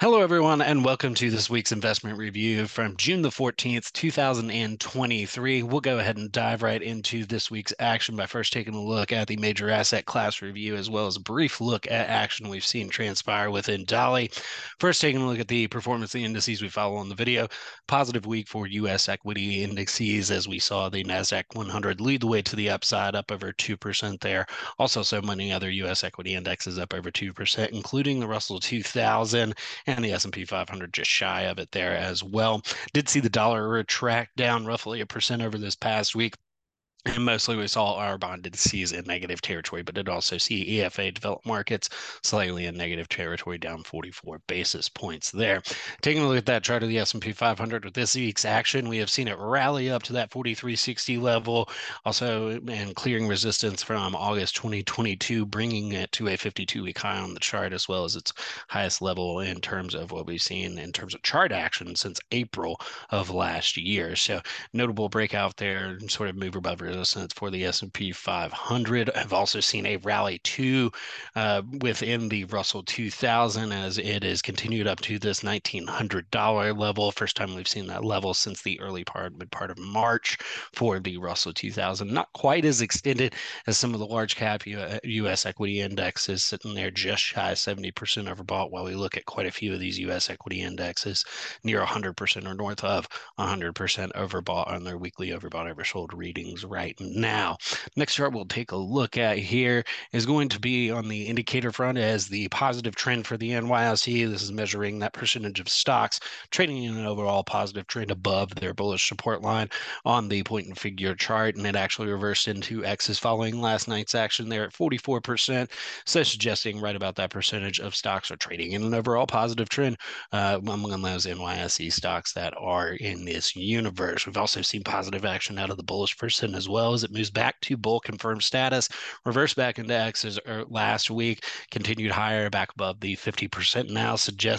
Hello, everyone, and welcome to this week's investment review from June the 14th, 2023. We'll go ahead and dive right into this week's action by first taking a look at the major asset class review, as well as a brief look at action we've seen transpire within Dolly. First, taking a look at the performance of the indices we follow on the video. Positive week for U.S. equity indices, as we saw the NASDAQ 100 lead the way to the upside, up over 2% there. Also, so many other U.S. equity indexes up over 2%, including the Russell 2000 and the S&P 500 just shy of it there as well. Did see the dollar retract down roughly a percent over this past week. And mostly we saw our bond indices in negative territory, but did also see EFA developed markets slightly in negative territory, down 44 basis points there. Taking a look at that chart of the S&P 500 with this week's action, we have seen it rally up to that 4360 level, also and clearing resistance from August 2022, bringing it to a 52-week high on the chart, as well as its highest level in terms of what we've seen in terms of chart action since April of last year. So notable breakout there, sort of move above resistance for the S&P 500. I've also seen a rally too within the Russell 2000 as it has continued up to this $1,900 level. First time we've seen that level since the mid part of March for the Russell 2000. Not quite as extended as some of the large cap U.S. equity indexes, sitting there just shy of 70% overbought, while we look at quite a few of these U.S. equity indexes near 100% or north of 100% overbought on their weekly overbought oversold readings right now. Next chart we'll take a look at here is going to be on the indicator front as the positive trend for the NYSE. This is measuring that percentage of stocks trading in an overall positive trend above their bullish support line on the point and figure chart, and it actually reversed into X's following last night's action there at 44%, so suggesting right about that percentage of stocks are trading in an overall positive trend among those NYSE stocks that are in this universe. We've also seen positive action out of the bullish percent as well as it moves back to bull confirmed status, reversed back into X's last week, continued higher back above the 50% now,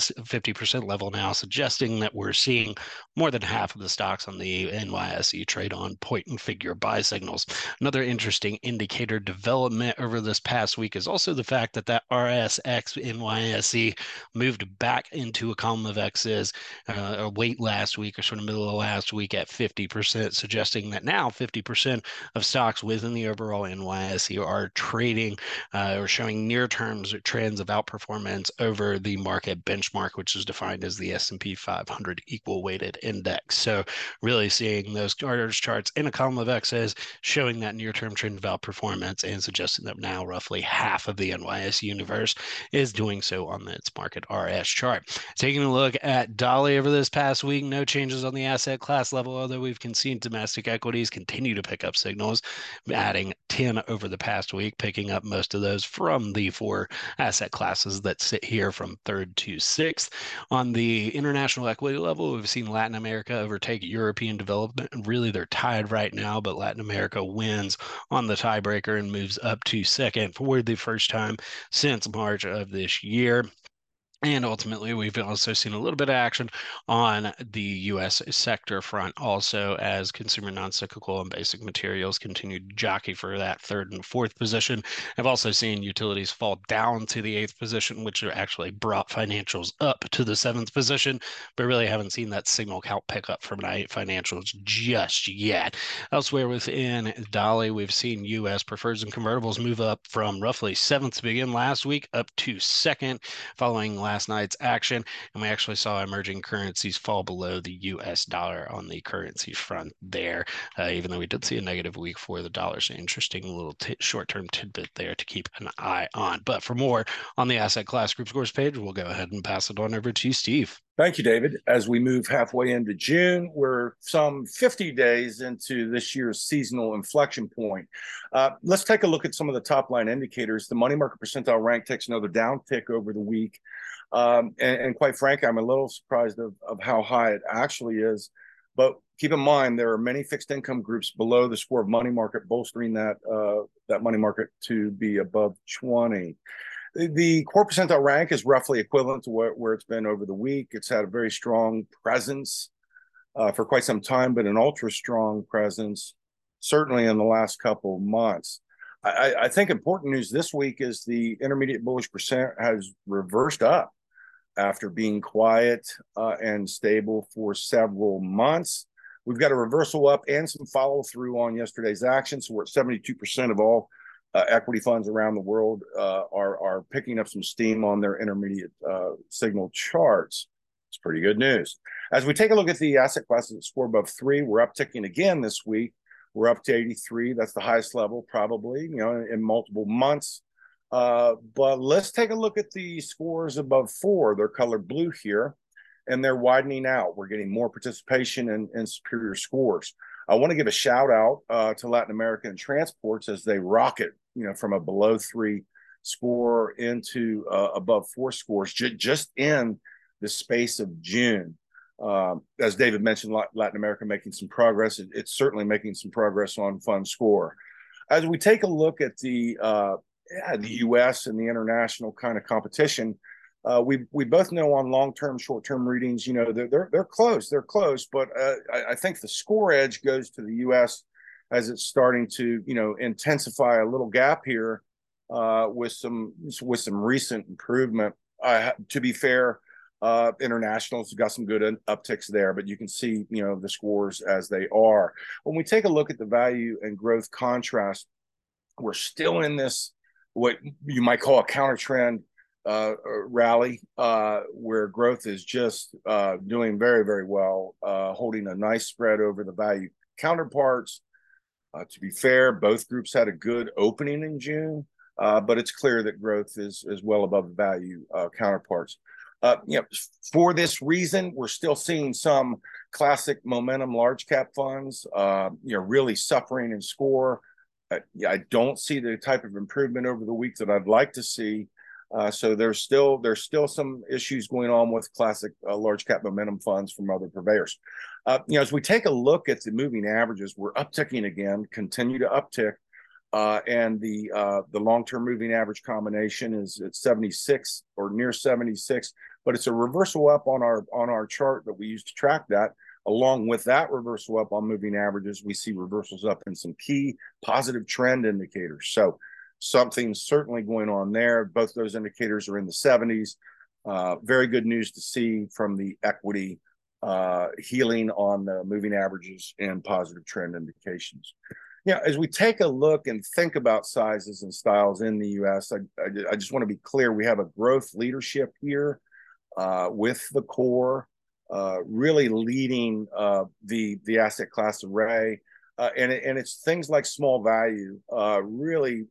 50% level now, suggesting that we're seeing more than half of the stocks on the NYSE trade on point and figure buy signals. Another interesting indicator development over this past week is also the fact that that RSX NYSE moved back into a column of X's weight last week, or sort of middle of last week, at 50%, suggesting that now 50% of stocks within the overall NYSE are trading or showing near-term trends of outperformance over the market benchmark, which is defined as the S&P 500 equal weighted index. So really seeing those charts in a column of X's showing that near-term trend of outperformance and suggesting that now roughly half of the NYSE universe is doing so on its market RS chart. Taking a look at Dolly over this past week, no changes on the asset class level, although we've seen domestic equities continue to pick up signals, adding 10 over the past week, picking up most of those from the four asset classes that sit here from third to sixth. On the international equity level, we've seen Latin America overtake European development, and really they're tied right now, but Latin America wins on the tiebreaker and moves up to second for the first time since March of this year. And ultimately, we've also seen a little bit of action on the U.S. sector front, also as consumer non-cyclical and basic materials continue to jockey for that third and fourth position. I've also seen utilities fall down to the eighth position, which actually brought financials up to the seventh position, but really haven't seen that signal count pick up from financials just yet. Elsewhere within Dolly, we've seen U.S. preferreds and convertibles move up from roughly seventh to begin last week up to second, following last night's action, and we actually saw emerging currencies fall below the US dollar on the currency front there, even though we did see a negative week for the dollar. So interesting little short-term tidbit there to keep an eye on. But for more on the asset class group scores page, we'll go ahead and pass it on over to Steve. Thank you, David. As we move halfway into June, we're some 50 days into this year's seasonal inflection point. Let's take a look at some of the top line indicators. The money market percentile rank takes another downtick over the week. And quite frankly, I'm a little surprised of how high it actually is. But keep in mind, there are many fixed income groups below the score of money market, bolstering that money market to be above 20. The core percentile rank is roughly equivalent to where it's been over the week. It's had a very strong presence for quite some time, but an ultra strong presence, certainly in the last couple of months. I think important news this week is the intermediate bullish percent has reversed up. after being quiet and stable for several months. We've got a reversal up and some follow through on yesterday's action. So we're at 72% of all equity funds around the world are picking up some steam on their intermediate signal charts. It's pretty good news. As we take a look at the asset classes that score above 3, we're upticking again this week. We're up to 83. That's the highest level probably, in multiple months. But let's take a look at the scores above 4. They're colored blue here, and they're widening out. We're getting more participation in superior scores. I want to give a shout out to Latin America and transports as they rocket, from a below 3 score into above 4 scores just in the space of June. As David mentioned, Latin America making some progress. It's certainly making some progress on fund score. As we take a look at the U.S. and the international kind of competition, we both know on long-term, short-term readings, they're close. They're close, but I think the score edge goes to the U.S. as it's starting to intensify a little gap here with some recent improvement. To be fair, internationals got some good upticks there, but you can see the scores as they are. When we take a look at the value and growth contrast, we're still in this what you might call a counter trend rally where growth is just doing very, very well, holding a nice spread over the value counterparts. To be fair, both groups had a good opening in June, but it's clear that growth is well above the value counterparts. For this reason, we're still seeing some classic momentum large cap funds, really suffering in score. I don't see the type of improvement over the week that I'd like to see. So there's still some issues going on with classic large cap momentum funds from other purveyors. As we take a look at the moving averages, we're upticking again, continue to uptick. And the long-term moving average combination is at 76 or near 76, but it's a reversal up on our chart that we use to track that. Along with that reversal up on moving averages, we see reversals up in some key positive trend indicators. So something's certainly going on there. Both those indicators are in the 70s. Very good news to see from the equity healing on the moving averages and positive trend indications. As we take a look and think about sizes and styles in the U.S., I just want to be clear. We have a growth leadership here with the core really leading the asset class array. And it's things like small value really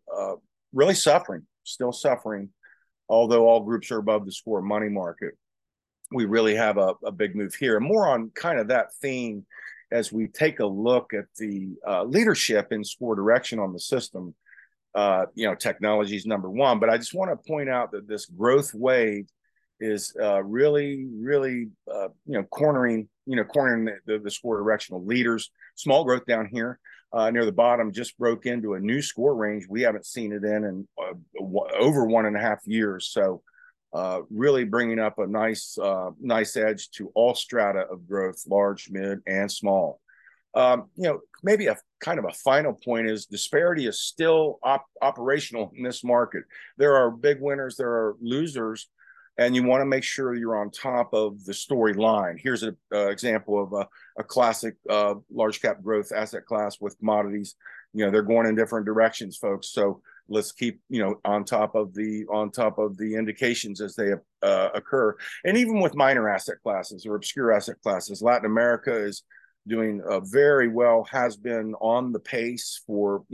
still suffering, although all groups are above the score money market. We really have a big move here. And more on kind of that theme as we take a look at the leadership in score direction on the system. Technology is number one, but I just want to point out that this growth wave is really cornering the score directional leaders. Small growth down here near the bottom just broke into a new score range. We haven't seen it in over 1.5 years. So really bringing up a nice edge to all strata of growth, large, mid, and small. Maybe a kind of a final point is disparity is still operational in this market. There are big winners, there are losers, and you want to make sure you're on top of the storyline. Here's an example of a classic large cap growth asset class with commodities. They're going in different directions, folks. So let's keep on top of the indications as they occur. And even with minor asset classes or obscure asset classes, Latin America is doing very well, has been on the pace for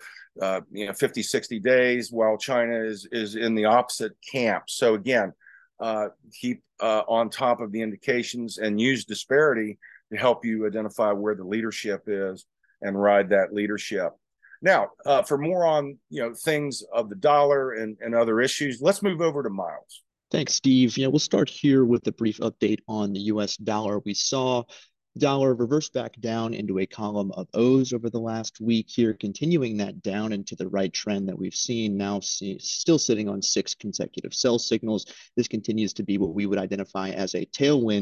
50, 60 days, while China is in the opposite camp. So again, keep on top of the indications and use disparity to help you identify where the leadership is and ride that leadership. Now, for more on things of the dollar and other issues, let's move over to Miles. Thanks, Steve. We'll start here with a brief update on the U.S. dollar. We saw dollar reverse back down into a column of O's over the last week here, continuing that down into the right trend that we've seen now, still sitting on 6 consecutive sell signals. This continues to be what we would identify as a tailwind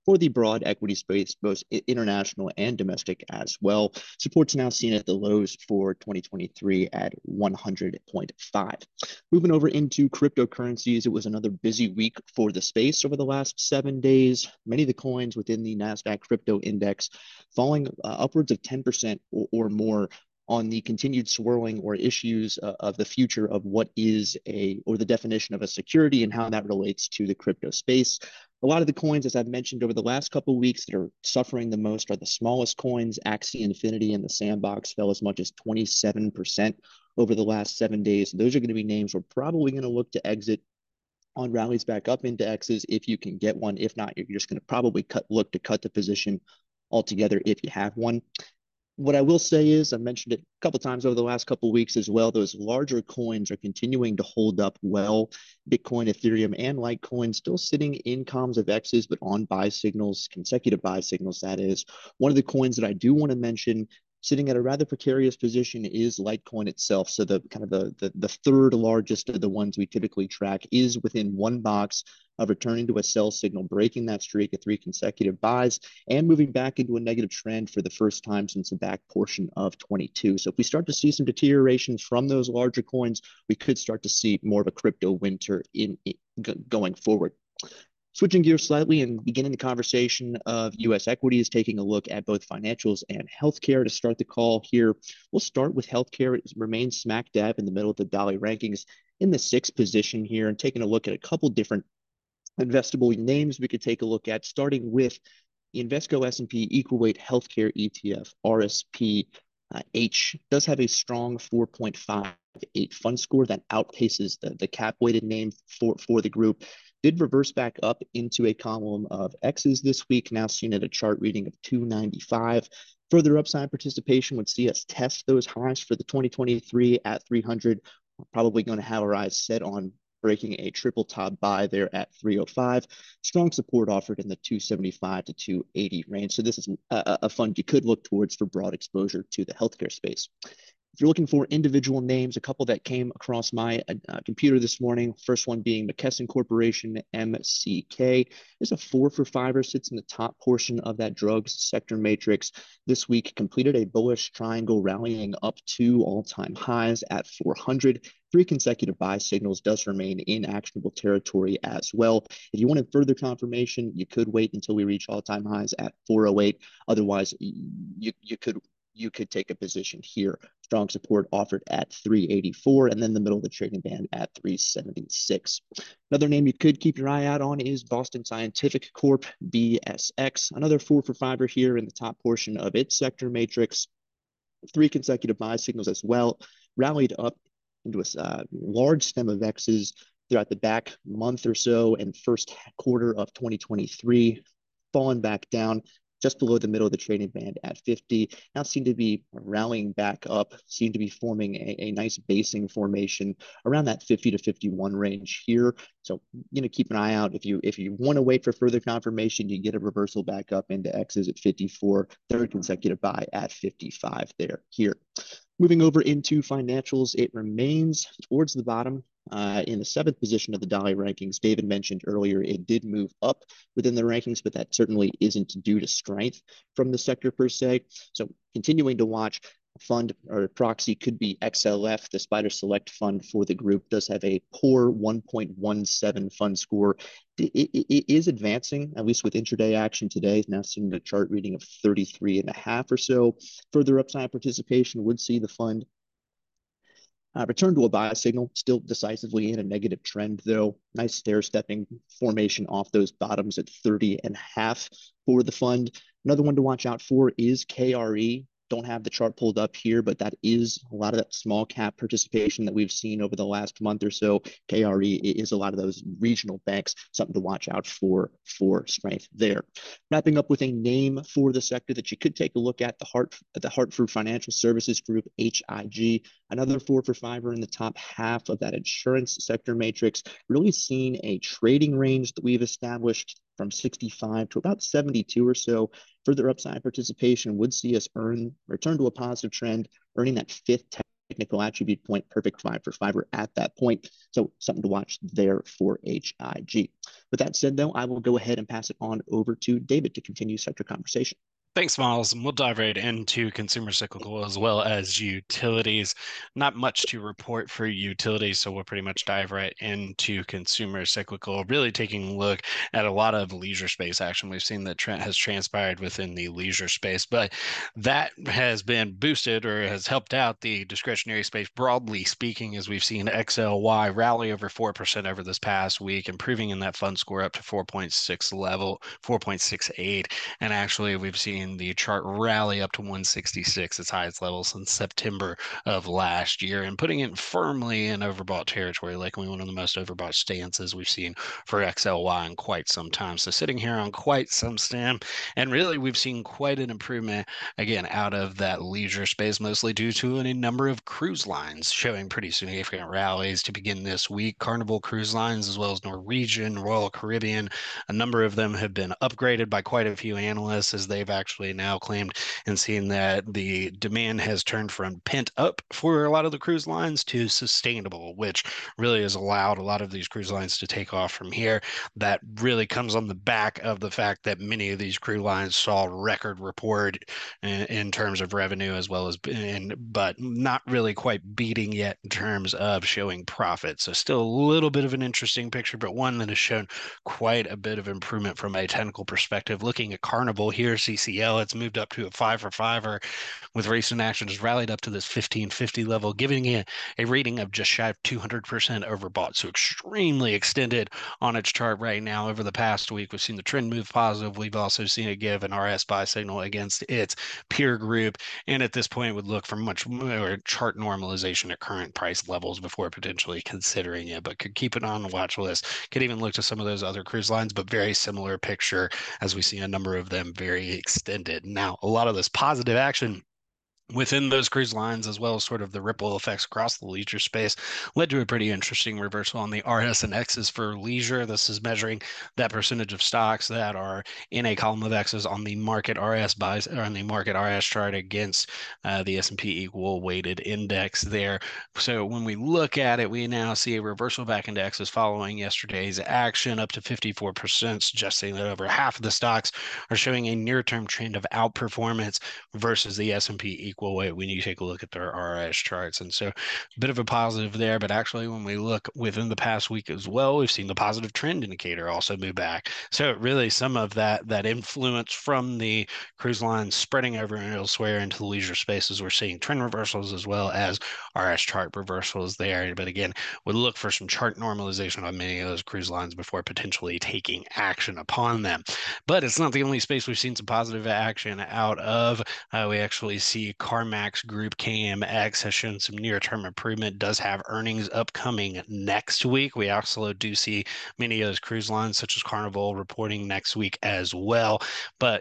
for the broad equity space, both international and domestic as well. Support's now seen at the lows for 2023 at 100.5. Moving over into cryptocurrencies, it was another busy week for the space over the last 7 days. Many of the coins within the NASDAQ crypto index falling upwards of 10% or more on the continued swirling or issues of the future of what is or the definition of a security and how that relates to the crypto space. A lot of the coins, as I've mentioned over the last couple of weeks, that are suffering the most are the smallest coins. Axie Infinity and the Sandbox fell as much as 27% over the last 7 days. Those are going to be names we're probably going to look to exit on rallies back up into X's if you can get one. If not, you're just going to probably look to cut the position altogether if you have one. What I will say is, I mentioned it a couple of times over the last couple of weeks as well, those larger coins are continuing to hold up well. Bitcoin, Ethereum, and Litecoin still sitting in columns of X's, but on buy signals, consecutive buy signals, that is. One of the coins that I do want to mention sitting at a rather precarious position is Litecoin itself. So the kind of the third largest of the ones we typically track is within one box of returning to a sell signal, breaking that streak of 3 consecutive buys, and moving back into a negative trend for the first time since the back portion of 22. So if we start to see some deteriorations from those larger coins, we could start to see more of a crypto winter going forward. Switching gears slightly and beginning the conversation of U.S. equities, taking a look at both financials and healthcare to start the call here. We'll start with healthcare. It remains smack dab in the middle of the Dolly rankings in the 6th position here, and taking a look at a couple different investable names we could take a look at, starting with the Invesco S&P Equal Weight Healthcare ETF, RSPH, does have a strong 4.58 fund score that outpaces the cap weighted name for the group. Did reverse back up into a column of X's this week, now seen at a chart reading of 295. Further upside participation would see us test those highs for the 2023 at 300. We're probably going to have our eyes set on breaking a triple top buy there at 305. Strong support offered in the 275 to 280 range. So this is a fund you could look towards for broad exposure to the healthcare space. If you're looking for individual names, a couple that came across my computer this morning, first one being McKesson Corporation, MCK. There's a 4 for 5er, sits in the top portion of that drugs sector matrix. This week completed a bullish triangle rallying up to all-time highs at 400. 3 consecutive buy signals, does remain in actionable territory as well. If you wanted further confirmation, you could wait until we reach all-time highs at 408. Otherwise, you could take a position here. Strong support offered at 384, and then the middle of the trading band at 376. Another name you could keep your eye out on is Boston Scientific Corp, BSX. Another 4 for 5er here in the top portion of its sector matrix. 3 consecutive buy signals as well. Rallied up into a large stem of X's throughout the back month or so and first quarter of 2023, fallen back down just below the middle of the trading band at 50. Now seem to be rallying back up, seem to be forming a nice basing formation around that 50 to 51 range here. So, keep an eye out. If you want to wait for further confirmation, you get a reversal back up into X's at 54, third consecutive buy at 55 here. Moving over into financials, it remains towards the bottom in the 7th position of the Dolly rankings. David mentioned earlier it did move up within the rankings, but that certainly isn't due to strength from the sector per se. So continuing to watch. Fund or proxy could be XLF. The Spider Select fund for the group does have a poor 1.17 fund score. It is advancing, at least with intraday action today. Now seeing a chart reading of 33.5 or so. Further upside participation would see the fund return to a buy signal, still decisively in a negative trend though. Nice stair-stepping formation off those bottoms at 30.5 for the fund. Another one to watch out for is KRE. Don't have the chart pulled up here, but that is a lot of that small cap participation that we've seen over the last month or so. KRE is a lot of those regional banks, something to watch out for strength there. Wrapping up with a name for the sector that you could take a look at, the Hartford Financial Services Group, HIG, another 4 for 5er in the top half of that insurance sector matrix, really seeing a trading range that we've established from 65 to about 72 or so. Further upside participation would see us return to a positive trend, earning that 5th technical attribute point, perfect 5 for 5 at that point. So something to watch there for HIG. With that said, though, I will go ahead and pass it on over to David to continue sector conversation. Thanks, Miles. And we'll dive right into consumer cyclical as well as utilities. Not much to report for utilities, so we'll pretty much dive right into consumer cyclical, really taking a look at a lot of leisure space action we've seen that has transpired within the leisure space, but that has been boosted or has helped out the discretionary space broadly speaking, as we've seen XLY rally over 4% over this past week, improving in that fund score up to 4.6 level, 4.68. And actually, we've seen the chart rally up to 166, its highest level since September of last year, and putting it firmly in overbought territory, likely one of the most overbought stances we've seen for XLY in quite some time. So sitting here on quite some stem, and really we've seen quite an improvement again out of that leisure space, mostly due to a number of cruise lines showing pretty significant rallies to begin this week. Carnival Cruise Lines, as well as Norwegian, Royal Caribbean, a number of them have been upgraded by quite a few analysts as they've actually now claimed and seen that the demand has turned from pent up for a lot of the cruise lines to sustainable, which really has allowed a lot of these cruise lines to take off from here. That really comes on the back of the fact that many of these cruise lines saw record report in terms of revenue as well as but not really quite beating yet in terms of showing profit. So still a little bit of an interesting picture, but one that has shown quite a bit of improvement from a technical perspective. Looking at Carnival here, CCL, it's moved up to a 5 for 5 with recent actions rallied up to this 1550 level, giving it a rating of just shy of 200% overbought. So extremely extended on its chart right now. Over the past week, we've seen the trend move positive. We've also seen it give an RS buy signal against its peer group. And at this point, would look for much more chart normalization at current price levels before potentially considering it, but could keep it on the watch list. Could even look to some of those other cruise lines, but very similar picture as we see a number of them very extended. Now, a lot of this positive action within those cruise lines, as well as sort of the ripple effects across the leisure space, led to a pretty interesting reversal on the RS and X's for leisure. This is measuring that percentage of stocks that are in a column of X's on the market RS buys or on the market RS chart against the S&P equal weighted index there. So when we look at it, we now see a reversal back into X's following yesterday's action up to 54%, suggesting that over half of the stocks are showing a near-term trend of outperformance versus the S&P equal weight when you take a look at their RS charts. And so a bit of a positive there, but actually when we look within the past week as well, we've seen the positive trend indicator also move back. So really some of that influence from the cruise lines spreading over and elsewhere into the leisure spaces. We're seeing trend reversals as well as RS chart reversals there. But again, we'll look for some chart normalization on many of those cruise lines before potentially taking action upon them. But it's not the only space we've seen some positive action out of. We actually see CarMax Group KMX has shown some near-term improvement, does have earnings upcoming next week. We also do see many of those cruise lines, such as Carnival, reporting next week as well. But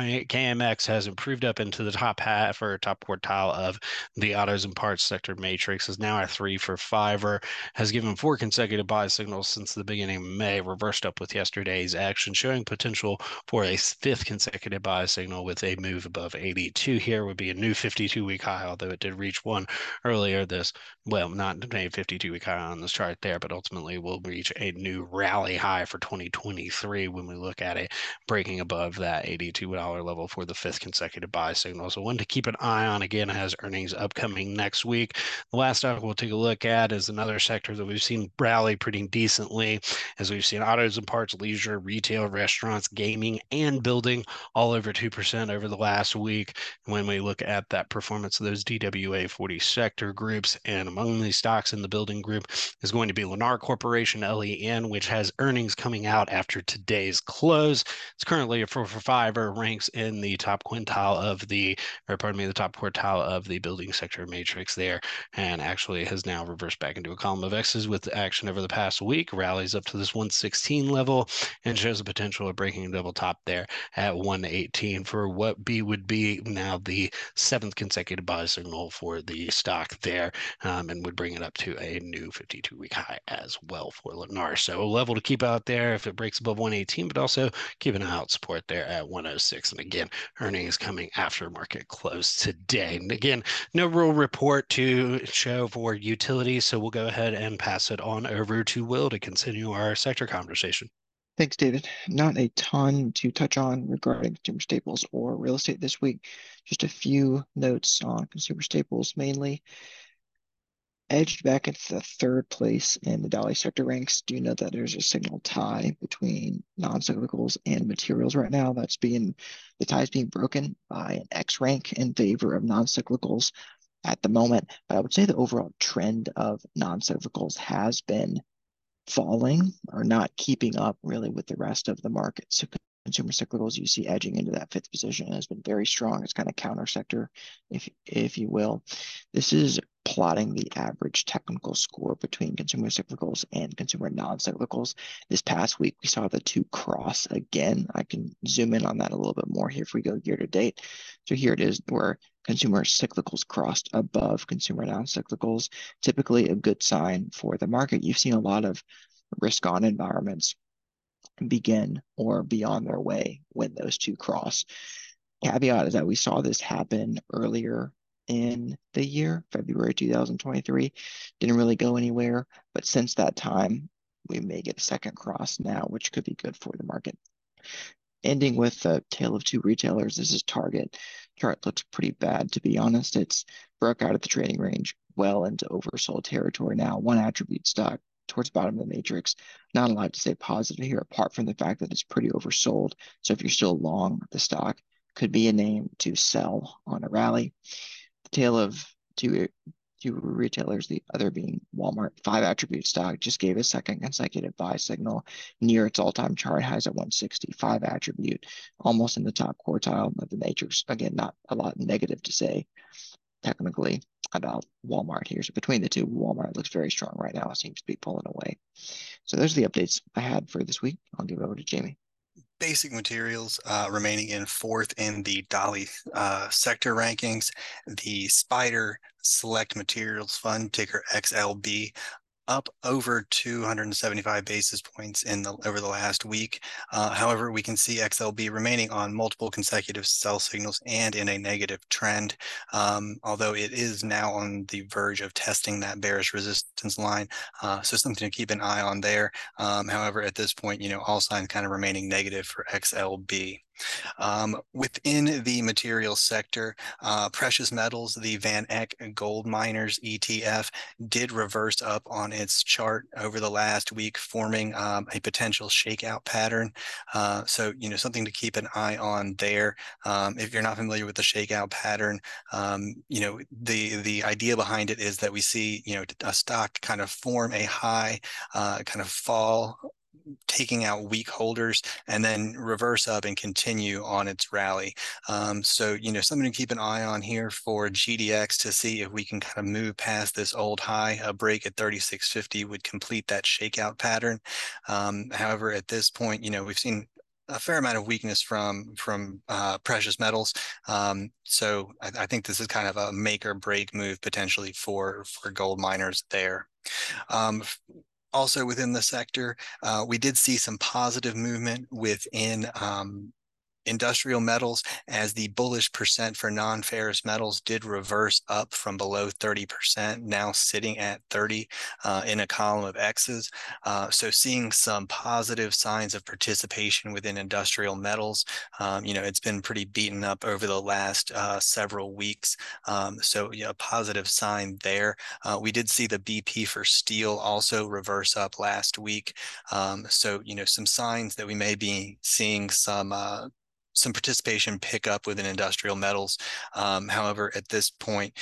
KMX has improved up into the top half or top quartile of the autos and parts sector matrix, is now a 3 for 5, has given 4 consecutive buy signals since the beginning of May, reversed up with yesterday's action, showing potential for a 5th consecutive buy signal with a move above 82 here. Would be a new 52-week high, although it did reach one earlier this, well, not a 52-week high on this chart there, but ultimately will reach a new rally high for 2023 when we look at it, breaking above that $82 level for the 5th consecutive buy signal. So one to keep an eye on. Again, has earnings upcoming next week. The last stock we'll take a look at is another sector that we've seen rally pretty decently, as we've seen autos and parts, leisure, retail, restaurants, gaming, and building all over 2% over the last week when we look at that performance of those DWA 40 sector groups. And among the stocks in the building group is going to be Lennar Corporation, LEN, which has earnings coming out after today's close. It's currently a 4 for 5, ranks in the top quintile of the, or pardon me, the top quartile of the building sector matrix there, and actually has now reversed back into a column of X's with action over the past week, rallies up to this 116 level and shows the potential of breaking a double top there at 118 for what would be now the 7th consecutive buy signal for the stock there. and would bring it up to a new 52-week high as well for Lennar. So a level to keep out there if it breaks above 118, but also keep an eye out support there at 106. And again, earnings coming after market close today. And again, no real report to show for utilities, so we'll go ahead and pass it on over to Will to continue our sector conversation. Thanks, David. Not a ton to touch on regarding consumer staples or real estate this week. Just a few notes on consumer staples mainly. Edged back into the third place in the Dolly sector ranks. Do you know that there's a signal tie between non-cyclicals and materials right now? The tie is being broken by an X rank in favor of non-cyclicals at the moment. But I would say the overall trend of non-cyclicals has been falling or not keeping up really with the rest of the market. So consumer cyclicals you see edging into that fifth position has been very strong. It's kind of counter sector, if you will. This is plotting the average technical score between consumer cyclicals and consumer non-cyclicals. This past week, we saw the two cross again. I can zoom in on that a little bit more here if we go year to date. So here it is where consumer cyclicals crossed above consumer non-cyclicals, typically a good sign for the market. You've seen a lot of risk-on environments begin or be on their way when those two cross. Caveat is that we saw this happen earlier in the year, February 2023. Didn't really go anywhere, but since that time, we may get a second cross now, which could be good for the market. Ending with a tale of two retailers, this is Target. Chart looks pretty bad, to be honest. It's broke out of the trading range well into oversold territory now. One attribute stock towards the bottom of the matrix. Not a lot to say positive here, apart from the fact that it's pretty oversold. So if you're still long the stock, could be a name to sell on a rally. The tale of two retailers, the other being Walmart. 5 attribute stock just gave a second consecutive buy signal near its all-time chart highs at 160. 5 attribute, almost in the top quartile of the matrix. Again, not a lot negative to say technically about Walmart here. So between the two, Walmart looks very strong right now. It seems to be pulling away. So those are the updates I had for this week. I'll give it over to Jamie. Basic materials remaining in fourth in the Dolly sector rankings. The Spider Select Materials Fund, ticker XLB, up over 275 basis points over the last week. However, we can see XLB remaining on multiple consecutive sell signals and in a negative trend, although it is now on the verge of testing that bearish resistance line. So something to keep an eye on there. However, at this point, all signs kind of remaining negative for XLB. Within the materials sector, precious metals, the Van Eck Gold Miners ETF did reverse up on its chart over the last week, forming a potential shakeout pattern. So, something to keep an eye on there. If you're not familiar with the shakeout pattern, the idea behind it is that we see, a stock kind of form a high, kind of fall, taking out weak holders and then reverse up and continue on its rally. So, something to keep an eye on here for GDX to see if we can kind of move past this old high. A break at 36.50 would complete that shakeout pattern. However, at this point, we've seen a fair amount of weakness from precious metals. So I think this is kind of a make or break move potentially for gold miners there. Also within the sector, we did see some positive movement within industrial metals as the bullish percent for non-ferrous metals did reverse up from below 30%, now sitting at 30 in a column of X's. So seeing some positive signs of participation within industrial metals. It's been pretty beaten up over the last several weeks. So a positive sign there. We did see the BP for steel also reverse up last week. So, some signs that we may be seeing some participation pick up within industrial metals. However, at this point,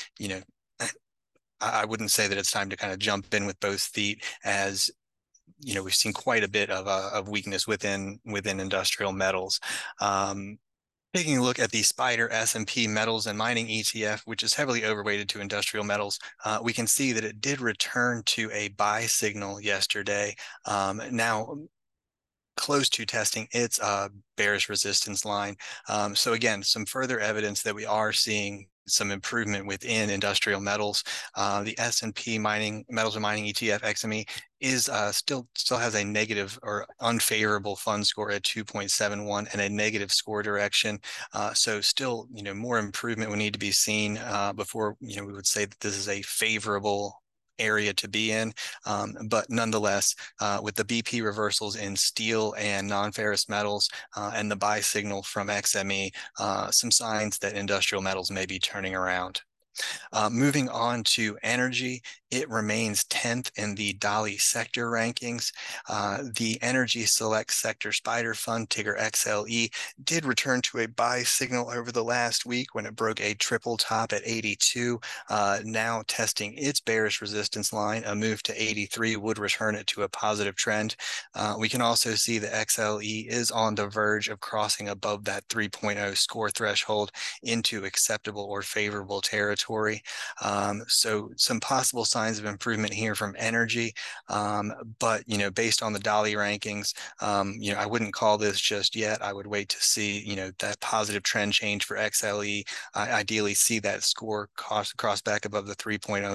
I wouldn't say that it's time to kind of jump in with both feet, as we've seen quite a bit of weakness within industrial metals. Taking a look at the Spider S&P Metals and Mining ETF, which is heavily overweighted to industrial metals, we can see that it did return to a buy signal yesterday. Now close to testing its bearish resistance line. So again, some further evidence that we are seeing some improvement within industrial metals. The S&P metals and mining ETF XME is still has a negative or unfavorable fund score at 2.71 and a negative score direction. So still, more improvement would need to be seen before, we would say that this is a favorable area to be in. But nonetheless, with the BP reversals in steel and non-ferrous metals and the buy signal from XME, some signs that industrial metals may be turning around. Moving on to energy, it remains 10th in the Dali sector rankings. The Energy Select Sector Spider Fund, ticker XLE, did return to a buy signal over the last week when it broke a triple top at 82. Now testing its bearish resistance line, a move to 83 would return it to a positive trend. We can also see the XLE is on the verge of crossing above that 3.0 score threshold into acceptable or favorable territory. So some possible signs of improvement here from energy, but based on the Dali rankings, I wouldn't call this just yet. I would wait to see that positive trend change for XLE. Ideally see that score cross back above the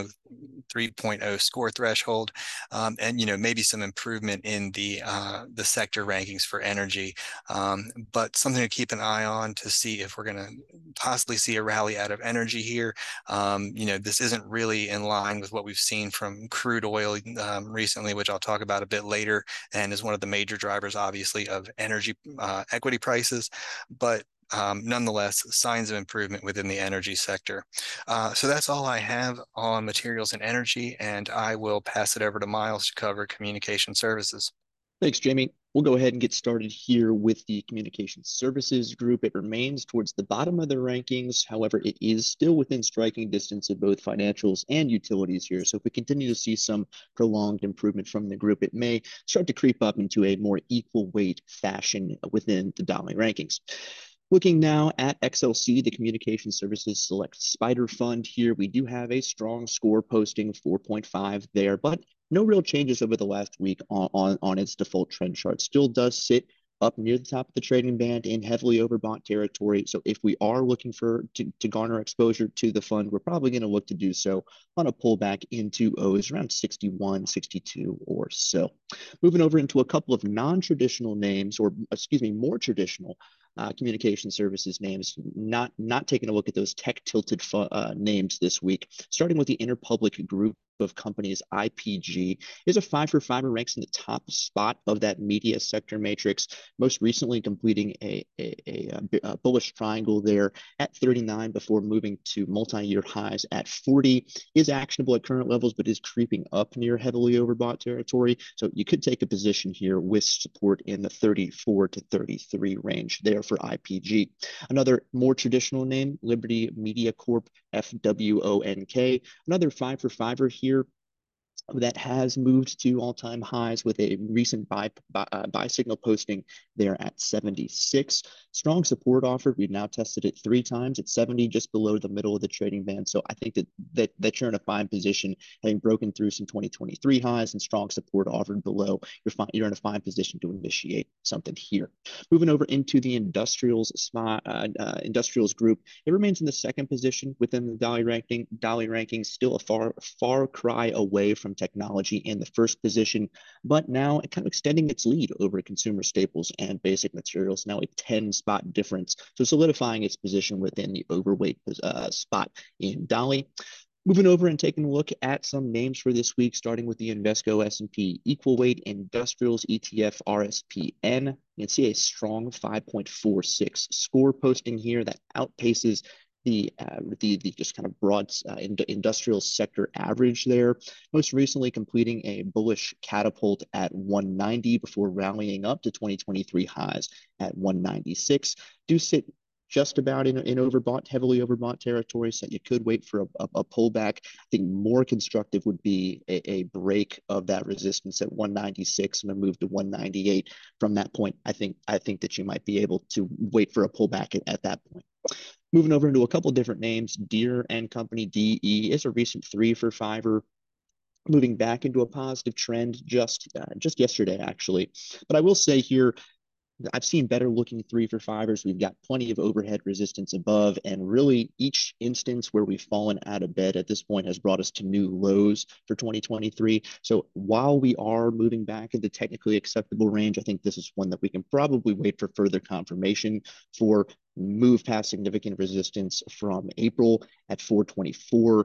3.0 score threshold, and maybe some improvement in the sector rankings for energy, but something to keep an eye on to see if we're going to possibly see a rally out of energy here. This isn't really in line with what we've seen from crude oil recently, which I'll talk about a bit later, and is one of the major drivers, obviously, of energy equity prices. But nonetheless, signs of improvement within the energy sector. So that's all I have on materials and energy, and I will pass it over to Miles to cover communication services. Thanks, Jamie. We'll go ahead and get started here with the communication services group. It remains towards the bottom of the rankings. However, it is still within striking distance of both financials and utilities here. So if we continue to see some prolonged improvement from the group, it may start to creep up into a more equal weight fashion within the Dali rankings. Looking now at XLC, the Communication Services Select Spider Fund here, we do have a strong score posting, 4.5 there, but no real changes over the last week on its default trend chart. Still does sit up near the top of the trading band in heavily overbought territory. So if we are looking to garner exposure to the fund, we're probably going to look to do so on a pullback into O's around 61, 62 or so. Moving over into a couple of non-traditional names, or excuse me, more traditional communication services names, not taking a look at those tech tilted names this week, starting with the Interpublic Group of companies. IPG is a 5 for 5, ranks in the top spot of that media sector matrix, most recently completing a bullish triangle there at 39 before moving to multi-year highs at 40. Is actionable at current levels, but is creeping up near heavily overbought territory. So you could take a position here with support in the 34 to 33 range there for IPG. Another more traditional name, Liberty Media Corp, FWONK, another 5 for 5er here that has moved to all-time highs with a recent buy signal posting there at 76. Strong support offered. We've now tested it 3 times at 70, just below the middle of the trading band. So I think that you're in a fine position, having broken through some 2023 highs and strong support offered below. You're in a fine position to initiate something here. Moving over into the industrials group, it remains in the second position within the Dali ranking, still a far cry away from technology in the first position, but now kind of extending its lead over consumer staples and basic materials, now a 10 spot difference. So solidifying its position within the overweight spot in Dali. Moving over and taking a look at some names for this week, starting with the Invesco S&P Equal Weight Industrials ETF RSPN. You can see a strong 5.46 score posting here that outpaces the just kind of broad industrial sector average there. Most recently completing a bullish catapult at 190 before rallying up to 2023 highs at 196. Do sit just about in heavily overbought territory, so you could wait for a pullback. I think more constructive would be a break of that resistance at 196 and a move to 198. From that point, I think that you might be able to wait for a pullback at that point. Moving over into a couple different names, Deere & Company, DE, is a recent 3 for 5er, moving back into a positive trend just yesterday, actually. But I will say here, I've seen better looking 3 for 5ers. We've got plenty of overhead resistance above, and really each instance where we've fallen out of bed at this point has brought us to new lows for 2023. So while we are moving back into technically acceptable range, I think this is one that we can probably wait for further confirmation for move past significant resistance from April at 424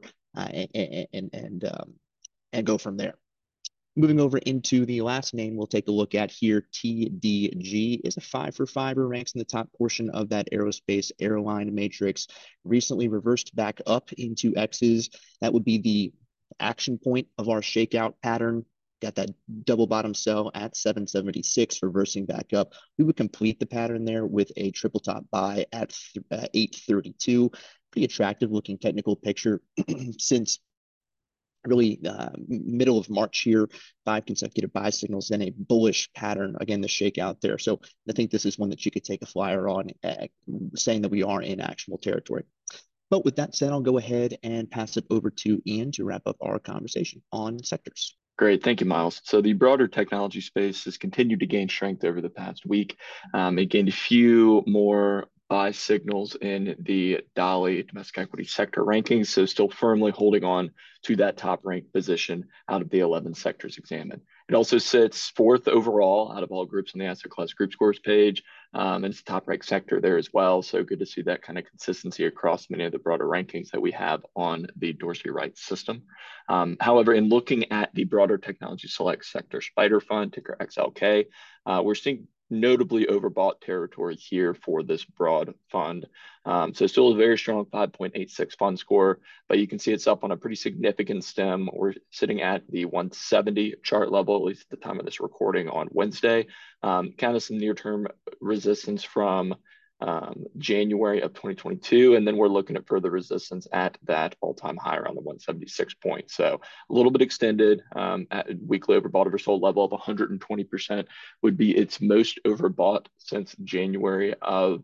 and go from there. Moving over into the last name we'll take a look at here, TDG is a 5 for 5er, ranks in the top portion of that aerospace airline matrix, recently reversed back up into X's. That would be the action point of our shakeout pattern. Got that double bottom sell at 776, reversing back up. We would complete the pattern there with a triple top buy at 832. Pretty attractive looking technical picture since really middle of March here, 5 consecutive buy signals, then a bullish pattern. Again, the shakeout there. So I think this is one that you could take a flyer on, saying that we are in actionable territory. But with that said, I'll go ahead and pass it over to Ian to wrap up our conversation on sectors. Great. Thank you, Miles. So the broader technology space has continued to gain strength over the past week. It gained a few more buy signals in the DALI domestic equity sector rankings, so still firmly holding on to that top ranked position out of the 11 sectors examined. It also sits 4th overall out of all groups on the asset class group scores page, and it's the top ranked sector there as well. So good to see that kind of consistency across many of the broader rankings that we have on the Dorsey Wright system. However, in looking at the broader technology select sector SPDR fund, ticker XLK, we're seeing notably overbought territory here for this broad fund. So still a very strong 5.86 fund score, but you can see it's up on a pretty significant stem. We're sitting at the 170 chart level, at least at the time of this recording on Wednesday. Kind of some near-term resistance from January of 2022, and then we're looking at further resistance at that all-time high around the 176 point. So a little bit extended. At weekly overbought oversold level of 120% would be its most overbought since January of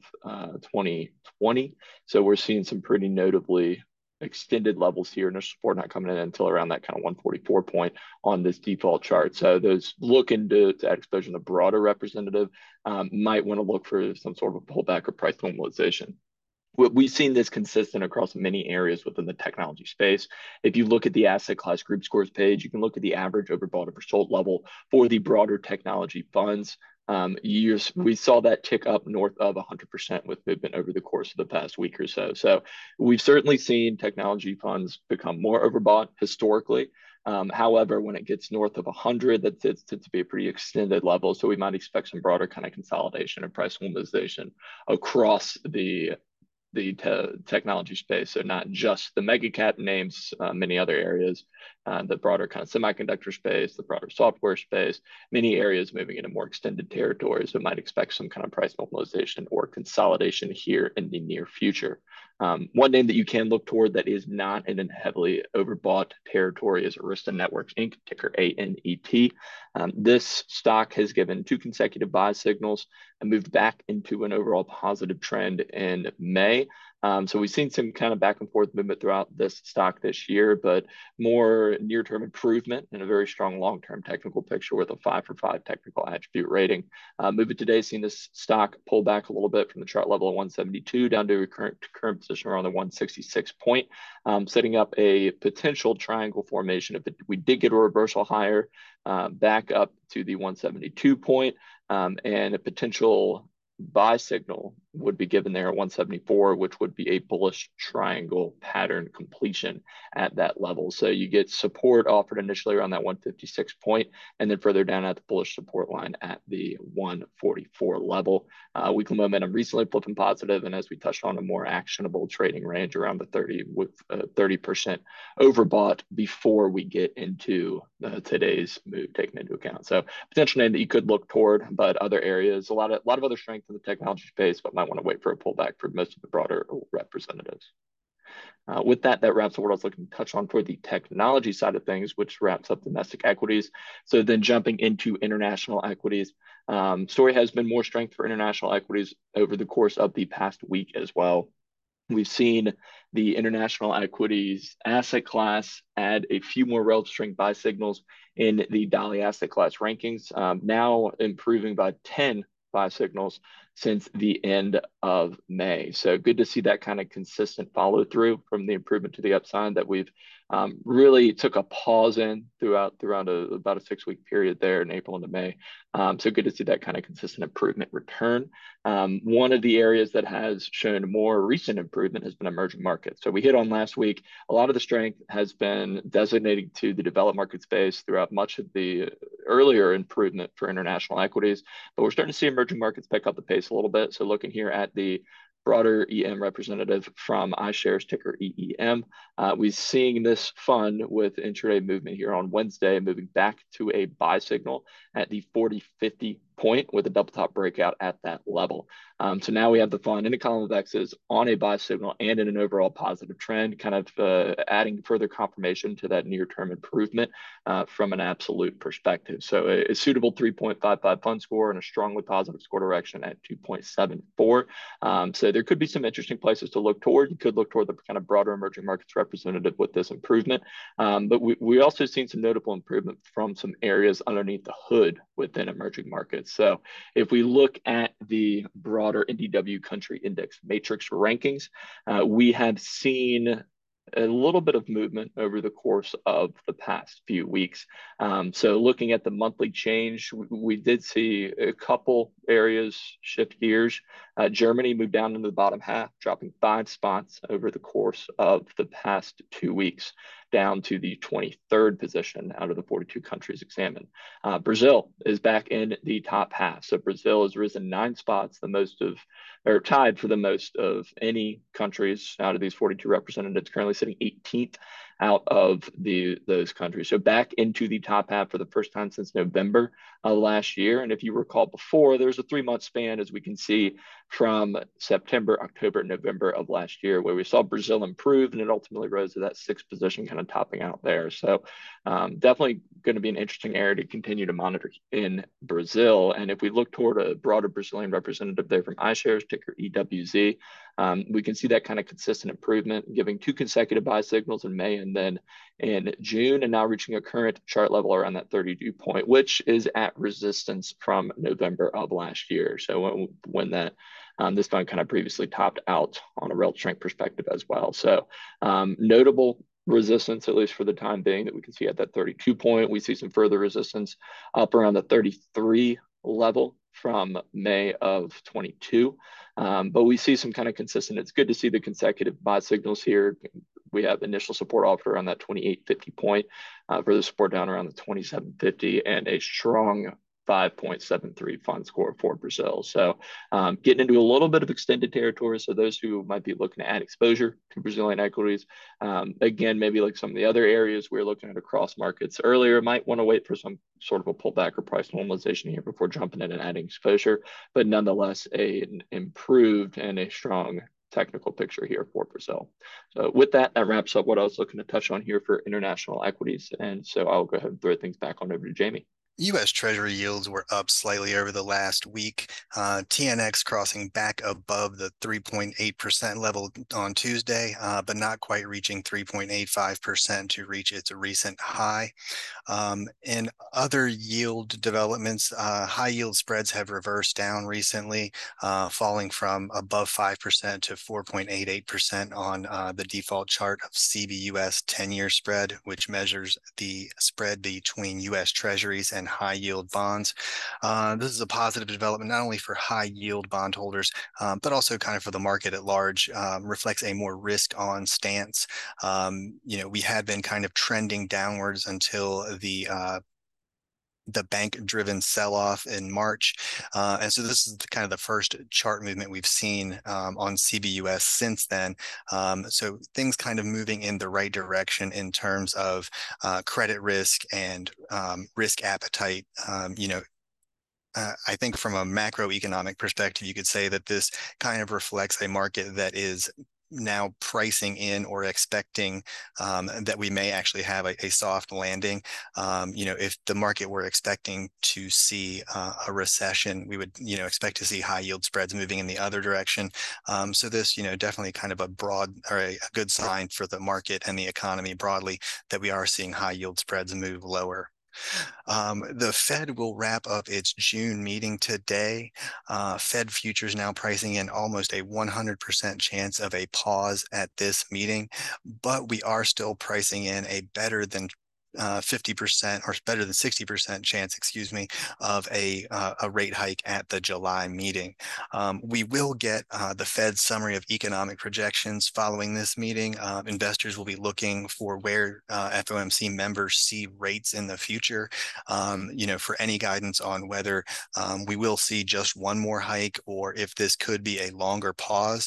2020. So we're seeing some pretty notably extended levels here, and there's support not coming in until around that kind of 144 point on this default chart. So those looking to add exposure in the broader representative might want to look for some sort of a pullback or price normalization. We've seen this consistent across many areas within the technology space. If you look at the asset class group scores page, you can look at the average overbought oversold level for the broader technology funds. We saw that tick up north of 100% with movement over the course of the past week or so. So we've certainly seen technology funds become more overbought historically. However, when it gets north of 100, that tends to be a pretty extended level. So we might expect some broader kind of consolidation and price normalization across the technology space. So not just the mega cap names, many other areas, the broader kind of semiconductor space, the broader software space, many areas moving into more extended territories. So might expect some kind of price normalization or consolidation here in the near future. One name that you can look toward that is not in a heavily overbought territory is Arista Networks Inc., ticker ANET. This stock has given 2 consecutive buy signals and moved back into an overall positive trend in May. So we've seen some kind of back and forth movement throughout this stock this year, but more near-term improvement and a very strong long-term technical picture with a 5 for 5 technical attribute rating. Movement today, seeing this stock pull back a little bit from the chart level of 172 down to a current position around the 166 point, setting up a potential triangle formation. If we did get a reversal higher, back up to the 172 point, and a potential buy signal would be given there at 174, which would be a bullish triangle pattern completion at that level. So you get support offered initially around that 156 point, and then further down at the bullish support line at the 144 level. Weekly momentum recently flipping positive, and as we touched on, a more actionable trading range around the 30 with 30% overbought before we get into today's move taken into account. So potential name that you could look toward, but other areas, a lot of other strength in the technology space, but might want to wait for a pullback for most of the broader representatives. With that wraps up what I was looking to touch on for the technology side of things, which wraps up domestic equities. So then jumping into international equities, story has been more strength for international equities over the course of the past week as well. We've seen the international equities asset class add a few more relative strength buy signals in the DALI asset class rankings, now improving by 10 buy signals since the end of May. So good to see that kind of consistent follow through from the improvement to the upside that we've really took a pause in throughout about a 6-week period there in April into May. So good to see that kind of consistent improvement return. One of the areas that has shown more recent improvement has been emerging markets. So we hit on last week, a lot of the strength has been designated to the developed market space throughout much of the earlier improvement for international equities, but we're starting to see emerging markets pick up the pace a little bit. So looking here at the broader EM representative from iShares, ticker EEM. We're seeing this fund with intraday movement here on Wednesday, moving back to a buy signal at the 40-50 point with a double top breakout at that level. So now we have the fund in a column of X's on a buy signal and in an overall positive trend, kind of adding further confirmation to that near-term improvement from an absolute perspective. So a suitable 3.55 fund score and a strongly positive score direction at 2.74. So there could be some interesting places to look toward. You could look toward the kind of broader emerging markets representative with this improvement. But we also seen some notable improvement from some areas underneath the hood within emerging markets. So if we look at the broader NDW country index matrix rankings, we have seen a little bit of movement over the course of the past few weeks. So looking at the monthly change, we did see a couple areas shift gears. Germany moved down into the bottom half, dropping 5 spots over the course of the past 2 weeks, down to the 23rd position out of the 42 countries examined. Brazil is back in the top half. So Brazil has risen 9 spots, the most of, or tied for the most of any countries out of these 42 representatives, currently sitting 18th out of those countries. So back into the top half for the first time since November last year. And if you recall before, there's a 3-month span, as we can see, from September, October, November of last year, where we saw Brazil improve and it ultimately rose to that 6th position, kind of topping out there. So definitely going to be an interesting area to continue to monitor in Brazil. And if we look toward a broader Brazilian representative there from iShares, ticker EWZ, we can see that kind of consistent improvement, giving 2 consecutive buy signals in May and then in June, and now reaching a current chart level around that 32 point, which is at resistance from November of last year. So when that this fund kind of previously topped out on a relative strength perspective as well. So notable resistance, at least for the time being, that we can see at that 32 point. We see some further resistance up around the 33 level from May of 22. But we see some kind of consistent, it's good to see the consecutive buy signals here. We have initial support offered around that 28.50 point, further support down around the 27.50, and a strong 5.73 fund score for Brazil. So getting into a little bit of extended territory. So those who might be looking to add exposure to Brazilian equities, again, maybe like some of the other areas we're looking at across markets earlier, might want to wait for some sort of a pullback or price normalization here before jumping in and adding exposure. But nonetheless, an improved and a strong technical picture here for Brazil. So with that, that wraps up what I was looking to touch on here for international equities. And so I'll go ahead and throw things back on over to Jamie. U.S. Treasury yields were up slightly over the last week. TNX crossing back above the 3.8% level on Tuesday, but not quite reaching 3.85% to reach its recent high. In other yield developments, high yield spreads have reversed down recently, falling from above 5% to 4.88% on the default chart of CBUS 10-year spread, which measures the spread between U.S. Treasuries and high yield bonds. This is a positive development, not only for high yield bondholders, but also kind of for the market at large. Reflects a more risk on stance. We had been kind of trending downwards until the bank-driven sell-off in March. And so this is kind of the first chart movement we've seen on CBUS since then. So things kind of moving in the right direction in terms of credit risk and risk appetite. I think from a macroeconomic perspective, you could say that this kind of reflects a market that is now pricing in or expecting that we may actually have a soft landing. If the market were expecting to see a recession, we would, expect to see high yield spreads moving in the other direction. So this, definitely kind of a broad or a good sign for the market and the economy broadly that we are seeing high yield spreads move lower. The Fed will wrap up its June meeting today. Fed futures now pricing in almost a 100% chance of a pause at this meeting, but we are still pricing in a better than 50% or better than 60% chance, excuse me, of a rate hike at the July meeting. We will get the Fed's summary of economic projections following this meeting. Investors will be looking for where FOMC members see rates in the future, for any guidance on whether we will see just one more hike or if this could be a longer pause.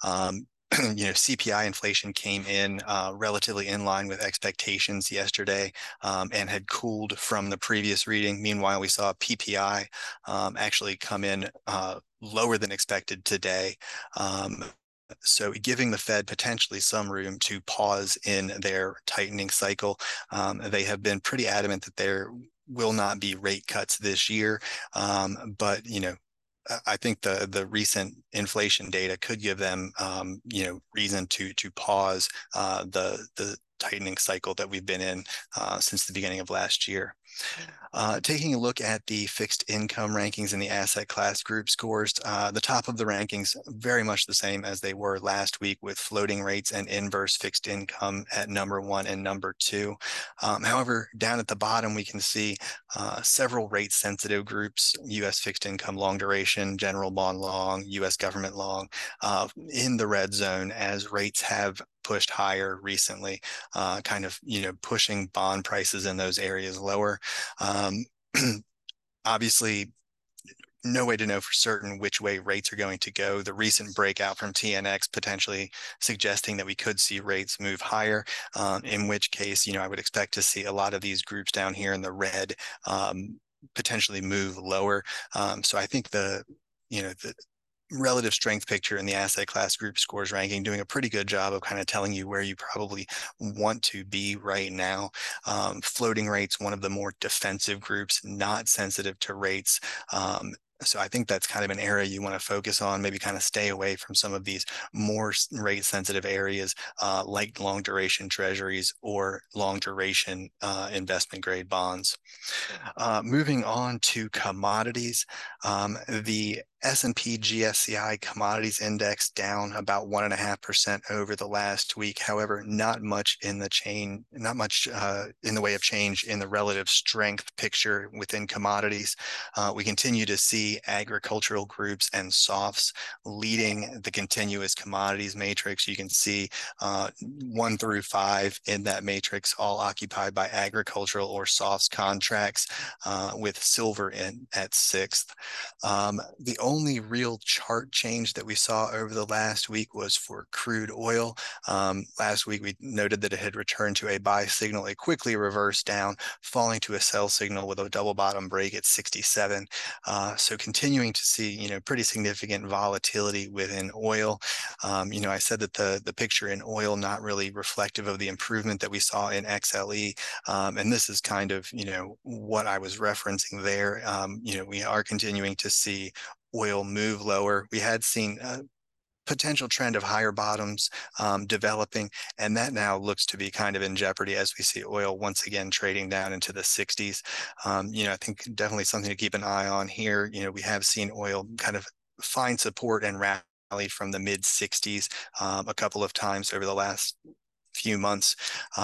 CPI inflation came in relatively in line with expectations yesterday and had cooled from the previous reading. Meanwhile, we saw PPI actually come in lower than expected today. So giving the Fed potentially some room to pause in their tightening cycle. They have been pretty adamant that there will not be rate cuts this year, but I think the recent inflation data could give them, reason to pause the tightening cycle that we've been in since the beginning of last year. Taking a look at the fixed income rankings and the asset class group scores, the top of the rankings very much the same as they were last week, with floating rates and inverse fixed income at number 1 and number 2. However, down at the bottom, we can see several rate sensitive groups: U.S. fixed income long duration, general bond long, U.S. government long, in the red zone as rates have pushed higher recently, pushing bond prices in those areas lower. Obviously, no way to know for certain which way rates are going to go. The recent breakout from TNX potentially suggesting that we could see rates move higher, in which case, I would expect to see a lot of these groups down here in the red potentially move lower. So I think the relative strength picture in the asset class group scores ranking doing a pretty good job of kind of telling you where you probably want to be right now. Floating rates, one of the more defensive groups, not sensitive to rates. So I think that's kind of an area you want to focus on, maybe kind of stay away from some of these more rate sensitive areas like long duration treasuries or long duration investment grade bonds. Moving on to commodities, the S&P GSCI Commodities Index down about 1.5% over the last week. However, not much in the way of change in the relative strength picture within commodities. We continue to see agricultural groups and softs leading the continuous commodities matrix. You can see 1 through 5 in that matrix, all occupied by agricultural or softs contracts, with silver in at 6th. The only real chart change that we saw over the last week was for crude oil. Last week, we noted that it had returned to a buy signal. It quickly reversed down, falling to a sell signal with a double bottom break at 67. So continuing to see, pretty significant volatility within oil. I said that the picture in oil not really reflective of the improvement that we saw in XLE. And this is kind of, what I was referencing there. We are continuing to see oil move lower. We had seen a potential trend of higher bottoms developing, and that now looks to be kind of in jeopardy as we see oil once again trading down into the 60s. I think definitely something to keep an eye on here. We have seen oil kind of find support and rally from the mid 60s a couple of times over the last few months.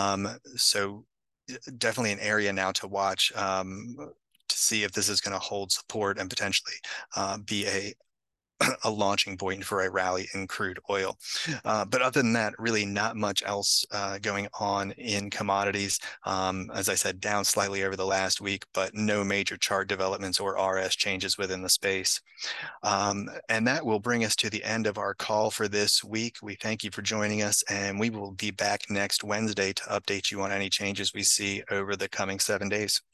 So definitely an area now to watch to see if this is going to hold support and potentially be a launching point for a rally in crude oil. But other than that, really not much else going on in commodities. As I said, down slightly over the last week, but no major chart developments or RS changes within the space. And that will bring us to the end of our call for this week. We thank you for joining us, and we will be back next Wednesday to update you on any changes we see over the coming 7 days.